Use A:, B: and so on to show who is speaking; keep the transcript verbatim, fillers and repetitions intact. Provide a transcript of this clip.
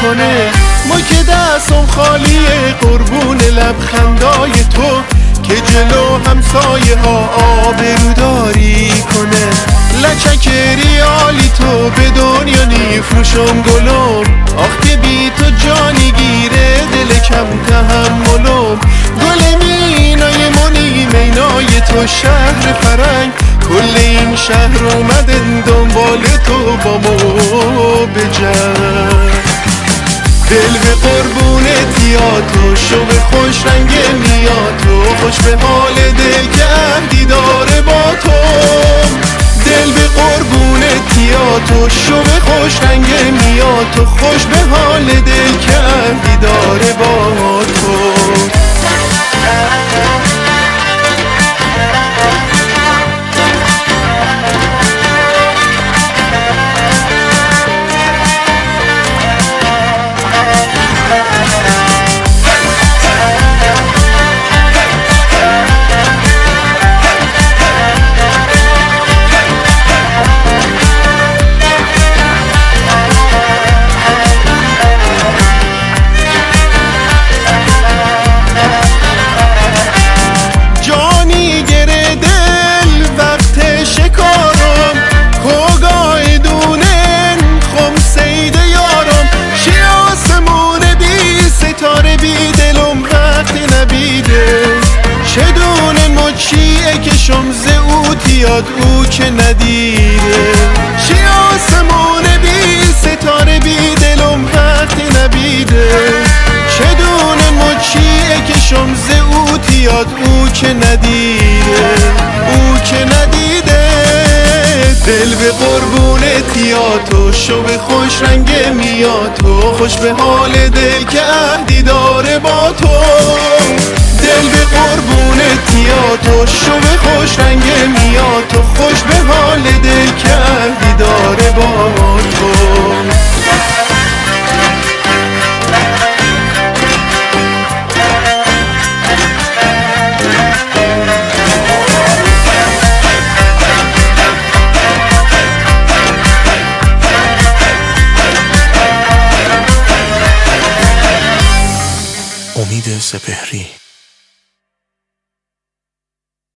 A: کنه. ما که دستم خالیه قربون لبخندای تو که جلو همسایه ها آبروداری کنه. لچک ریالی تو به دنیا نیفروشم گلم، آخ که بی تو جانی گیره دل کم تحملم. گل مینای منی مینای تو شهر فرنگ، کل این شهر اومدن دنبال تو با ما بجنگ. دل به قربونت یا تو شو به خوش رنگ میاد تو، خوش به حال دل که عهدی داره با تو. دل به قربونت یا تو شو به خوش رنگ میاد تو، خوش به حال دل که عهدی داره با تو. شمز او تیاد او که ندیده، چی آسمون بی ستاره بی دلم وقت نبیده. چه دونه مچیه که شمز او تیاد او که ندیده، او که ندیده. دل به قربونت یا تو شو به خوش رنگ میاد تو، خوش به حال دل که عهدی داره با تو. دل به قربونت یا تو شو به خوش رنگ میاد تو، خوش به حال دل که عهدی داره با تو.
B: امید سپهری.